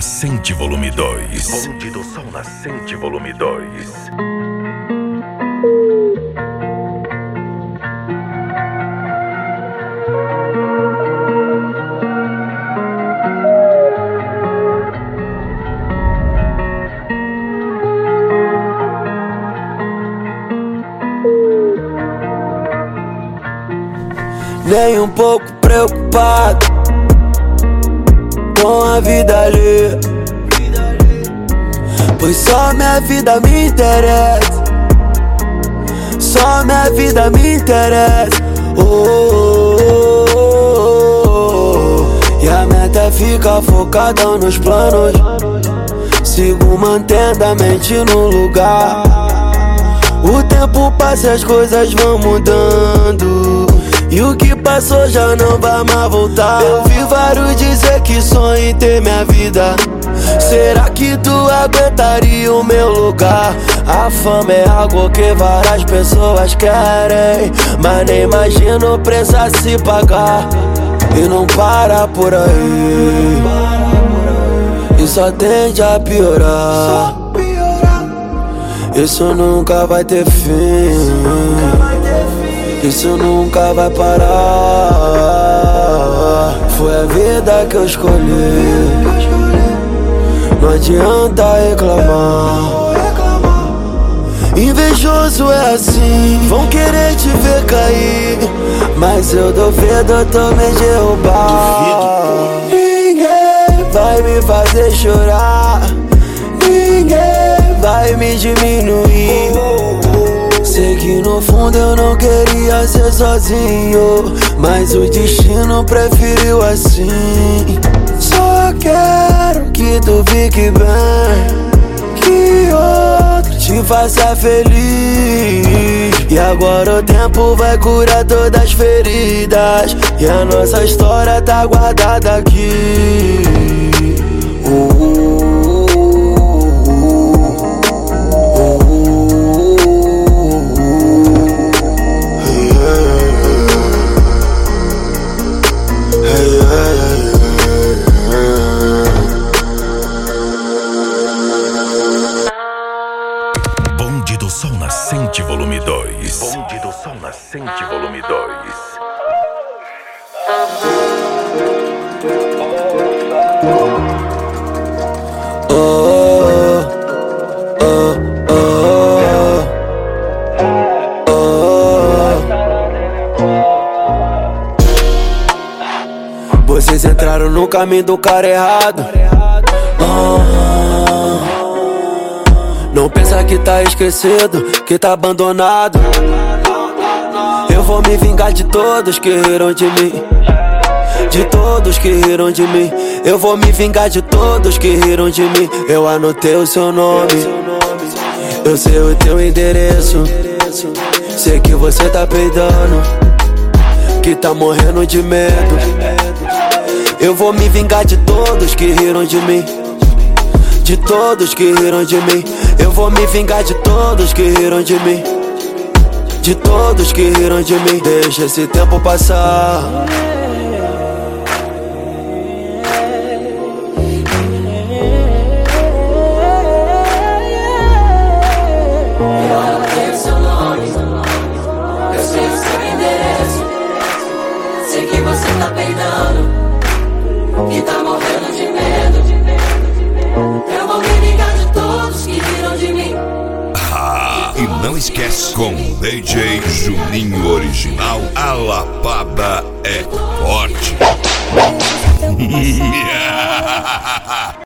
Nascente Volume 2. Bonde do Sol Nascente Volume 2. Nem um pouco preocupado com a vida alheia, pois só minha vida me interessa. Só minha vida me interessa. E a meta é ficar focada nos planos. Sigo mantendo a mente no lugar. O tempo passa e as coisas vão mudando, e o que passou já não vai mais voltar. Eu vi vários dizer que sonho em ter minha vida. Será que tu aguentaria o meu lugar? A fama é algo que várias pessoas querem, mas nem imagino o preço a se pagar. E não para por aí, e só tende a piorar. Isso nunca vai ter fim, isso nunca vai parar. Foi a vida que eu escolhi, não adianta reclamar. Invejoso é assim, vão querer te ver cair, mas eu duvido tu me derrubar. Ninguém vai me fazer chorar, ninguém vai me diminuir. Sei que no fundo eu não queria ser sozinho, mas o destino preferiu assim. Só quero que tu fique bem, que outro te faça feliz. E agora o tempo vai curar todas as feridas, e a nossa história tá guardada aqui. Bonde do Sol Nascente Volume 2. Bonde do Sol Nascente Volume 2. Vocês entraram no caminho do cara errado. Não pensa que tá esquecido, que tá abandonado. Eu vou me vingar de todos que riram de mim, de todos que riram de mim. Eu vou me vingar de todos que riram de mim. Eu anotei o seu nome, eu sei o teu endereço. Sei que você tá peidando, que tá morrendo de medo. Eu vou me vingar de todos que riram de mim, de todos que riram de mim. Eu vou me vingar de todos que riram de mim, de todos que riram de mim. Deixa esse tempo passar. Eu anotei o seu nome, eu sei o seu endereço. Sei que você tá peidando, que tá morrendo de medo. Eu vou me vingar de todos que riram de mim. E não esquece, com o DJ Juninho Original, a lapada é forte.